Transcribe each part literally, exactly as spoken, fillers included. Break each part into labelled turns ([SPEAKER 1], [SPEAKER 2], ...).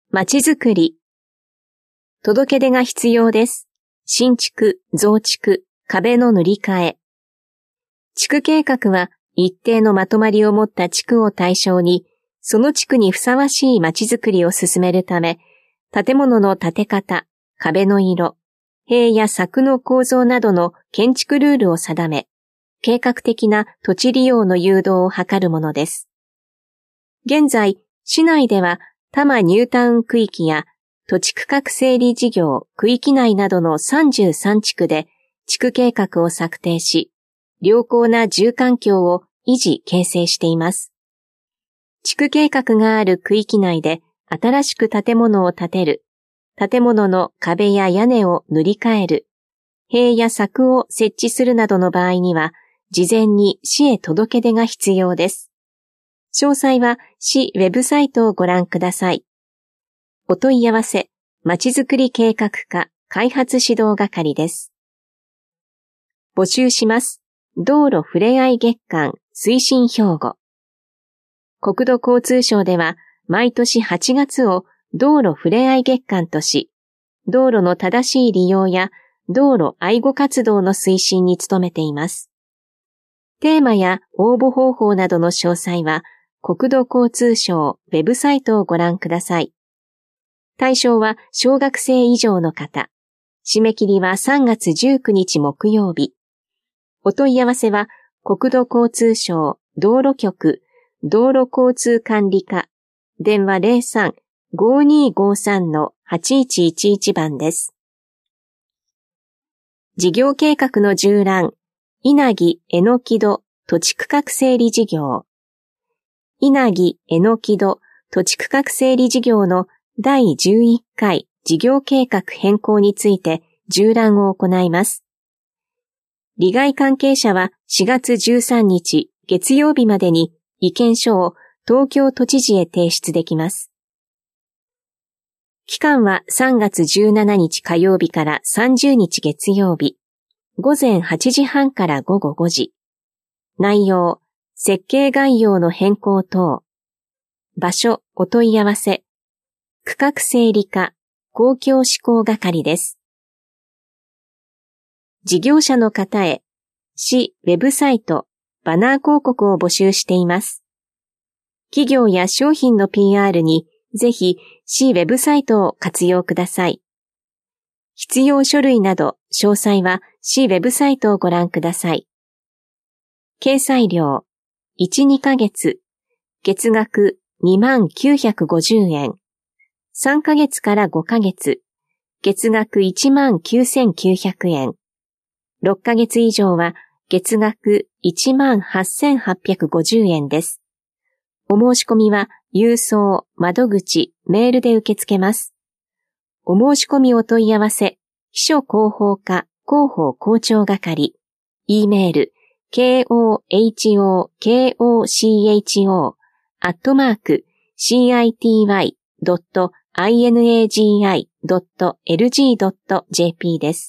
[SPEAKER 1] まちづくり。届け出が必要です。新築、増築、壁の塗り替え。地区計画は一定のまとまりを持った地区を対象に、その地区にふさわしいまちづくりを進めるため、建物の建て方、壁の色、塀や柵の構造などの建築ルールを定め、計画的な土地利用の誘導を図るものです。現在、市内では多摩ニュータウン区域や土地区画整理事業区域内などのさんじゅうさん地区で地区計画を策定し、良好な住環境を維持形成しています。地区計画がある区域内で新しく建物を建てる、建物の壁や屋根を塗り替える、塀や柵を設置するなどの場合には、事前に市へ届け出が必要です。詳細は市ウェブサイトをご覧ください。お問い合わせ、まちづくり計画課開発指導係です。募集します。道路ふれあい月間推進標語。国土交通省では毎年はちがつを道路ふれあい月間とし、道路の正しい利用や道路愛護活動の推進に努めています。テーマや応募方法などの詳細は国土交通省ウェブサイトをご覧ください。対象は小学生以上の方。締め切りはさんがつじゅうくにち木曜日。お問い合わせは国土交通省道路局道路交通管理課電話 ゼロさん ごーにーごーさん はちいちいちいち 番です。事業計画の縦覧、稲城えのき戸土地区画整理事業。稲城えのき戸土地区画整理事業のだいじゅういっかい事業計画変更について縦覧を行います。利害関係者はしがつじゅうさんにち月曜日までに意見書を東京都知事へ提出できます。期間はさんがつじゅうしちにち火曜日からさんじゅうにち月曜日、ごぜんはちじはんからごごごじ。内容、設計概要の変更等。場所、お問い合わせ。区画整理課、公共施工係です。事業者の方へ、市ウェブサイト、バナー広告を募集しています。企業や商品の ピーアール にぜひ市ウェブサイトを活用ください。必要書類など詳細は市ウェブサイトをご覧ください。掲載料、いち、にかげつ、月額にまんきゅうひゃくごじゅうえん。さんかげつからごかげつ、月額いちまんきゅうせんきゅうひゃくえん。ろっかげつ以上は月額いちまんはっせんはっぴゃくごじゅうえんです。お申し込みは郵送、窓口、メールで受け付けます。お申し込みお問い合わせ、秘書広報課広報校長係、e メール、ケーオーエイチオーケーオーシーエイチオー アットマーク シーアイティーワイ ドット アイエヌエージーアイ ドット エルジー ドット ジェーピー です。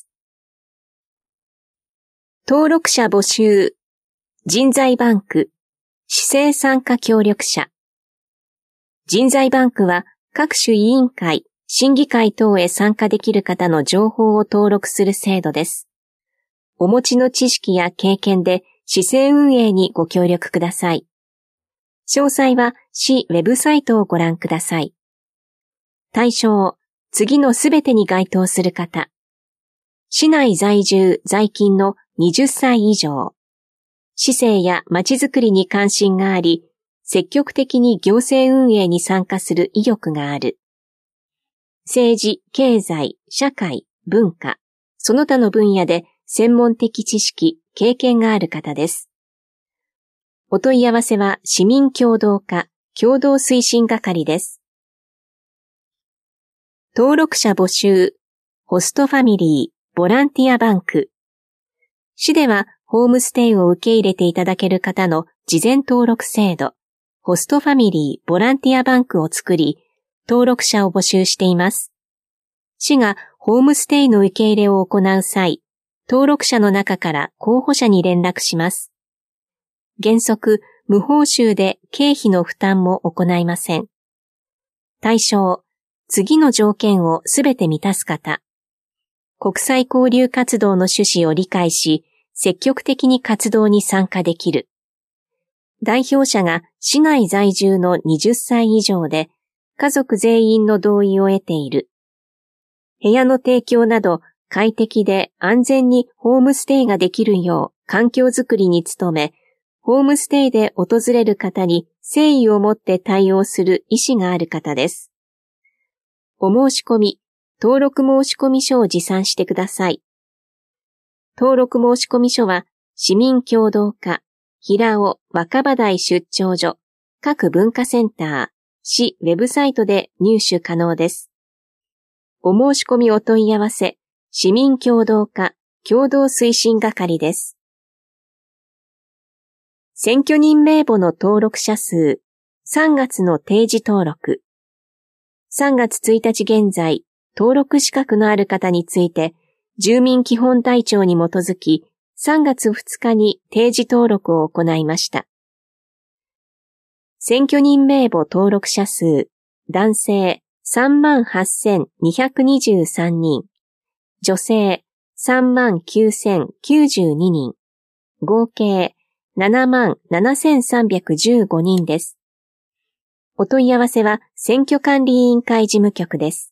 [SPEAKER 1] 登録者募集、人材バンク、市政参加協力者。人材バンクは各種委員会、審議会等へ参加できる方の情報を登録する制度です。お持ちの知識や経験で市政運営にご協力ください。詳細は市ウェブサイトをご覧ください。対象、次のすべてに該当する方。市内在住在勤のはたち以上。市政やまちづくりに関心があり、積極的に行政運営に参加する意欲がある。政治、経済、社会、文化、その他の分野で専門的知識、経験がある方です。お問い合わせは市民協働課、共同推進係です。登録者募集、ホストファミリー、ボランティアバンク。市ではホームステイを受け入れていただける方の事前登録制度、ホストファミリー、ボランティアバンクを作り、登録者を募集しています。市がホームステイの受け入れを行う際、登録者の中から候補者に連絡します。原則、無報酬で経費の負担も行いません。対象、 次の条件をすべて満たす方。国際交流活動の趣旨を理解し、積極的に活動に参加できる。代表者が市内在住のはたち以上で、家族全員の同意を得ている。部屋の提供など快適で安全にホームステイができるよう環境づくりに努め、ホームステイで訪れる方に誠意を持って対応する意思がある方です。お申し込み、登録申込書を持参してください。登録申込書は市民協働課、平尾若葉台出張所、各文化センター、市ウェブサイトで入手可能です。お申し込みお問い合わせ、市民協働課共同推進係です。選挙人名簿の登録者数、さんがつの定時登録。さんがつついたち現在、登録資格のある方について、住民基本台帳に基づき、さんがつふつかに定時登録を行いました。選挙人名簿登録者数、男性 さんまんはっせんにひゃくにじゅうさんにん、女性 さんまんきゅうせんきゅうじゅうににん、合計ななまんななせんさんびゃくじゅうごにんです。お問い合わせは選挙管理委員会事務局です。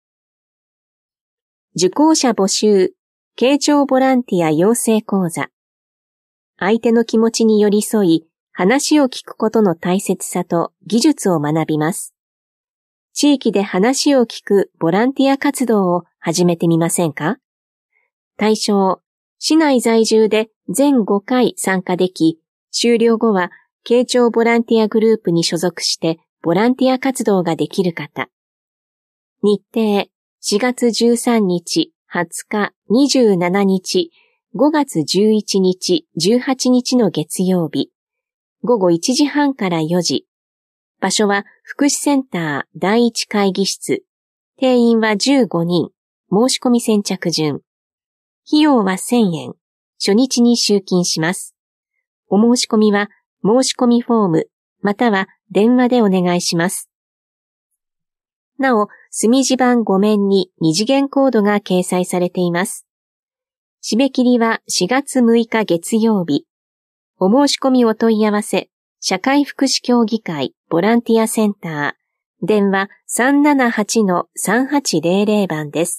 [SPEAKER 1] 受講者募集、傾聴ボランティア養成講座。相手の気持ちに寄り添い、話を聞くことの大切さと技術を学びます。地域で話を聞くボランティア活動を始めてみませんか？対象、市内在住で全ごかい参加でき、終了後は傾聴ボランティアグループに所属してボランティア活動ができる方。日程、しがつじゅうさんにち、はつか、にじゅうしちにち、ごがつじゅういちにち、じゅうはちにちの月曜日。ごごいちじはんからよじ。場所は福祉センターだいいち会議室。定員はじゅうごにん。申し込み先着順。費用はせんえん。初日に集金します。お申し込みは申し込みフォームまたは電話でお願いします。なお、墨字盤ごめんに二次元コードが掲載されています。締め切りはしがつむいか月曜日。お申し込みお問い合わせ、社会福祉協議会ボランティアセンター、電話 さんななはちのさんはちぜろぜろ 番です。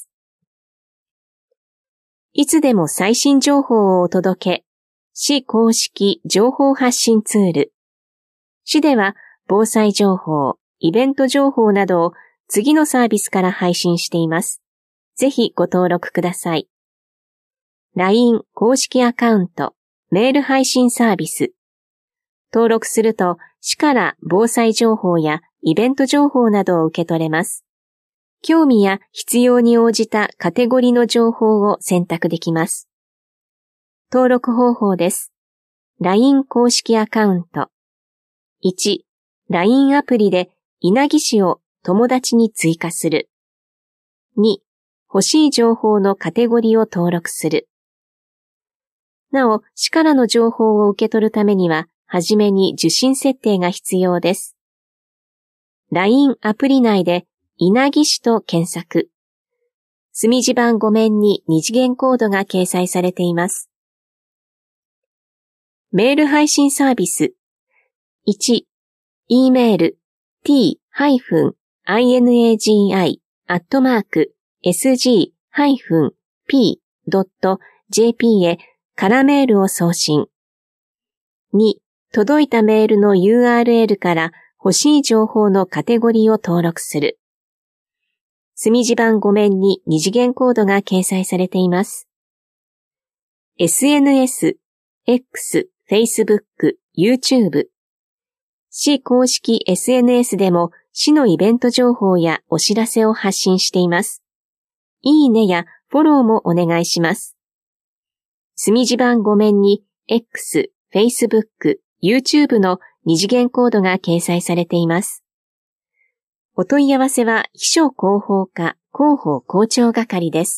[SPEAKER 1] いつでも最新情報をお届け、市公式情報発信ツール。市では防災情報、イベント情報などを次のサービスから配信しています。ぜひご登録ください。ライン 公式アカウント、メール配信サービス。登録すると、市から防災情報やイベント情報などを受け取れます。興味や必要に応じたカテゴリーの情報を選択できます。登録方法です。ライン 公式アカウント。いち、ライン アプリで稲城市を友達に追加する。に、欲しい情報のカテゴリーを登録する。なお、市からの情報を受け取るためには、はじめに受信設定が必要です。ライン アプリ内で稲城市と検索。墨字盤ごめんに二次元コードが掲載されています。メール配信サービス。いち、E メール t-inagi アットマーク sg-p.jp へからメールを送信。に、届いたメールの ユーアールエル から欲しい情報のカテゴリーを登録する。墨字盤ごめんに二次元コードが掲載されています。エスエヌエス、X、Facebook、YouTube。市公式 エスエヌエス でも市のイベント情報やお知らせを発信しています。いいねやフォローもお願いします。墨字盤ごめんに X、Facebook、YouTube の二次元コードが掲載されています。お問い合わせは秘書広報課広報校長係です。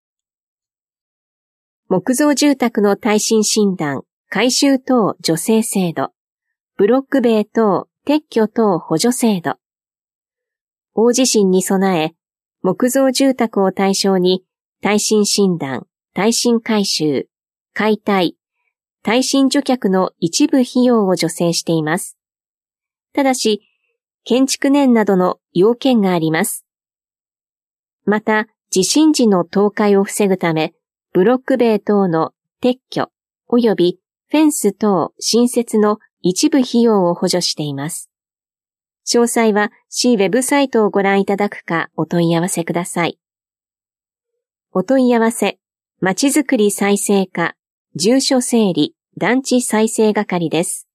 [SPEAKER 1] 木造住宅の耐震診断、改修等助成制度、ブロック塀等撤去等補助制度。 大地震に備え、木造住宅を対象に耐震診断、耐震改修、解体、耐震除却の一部費用を助成しています。ただし、建築年などの要件があります。また、地震時の倒壊を防ぐため、ブロック塀等の撤去及びフェンス等新設の一部費用を補助しています。詳細は市ウェブサイトをご覧いただくかお問い合わせください。お問い合わせ、まちづくり再生課、住所整理、団地再生係です。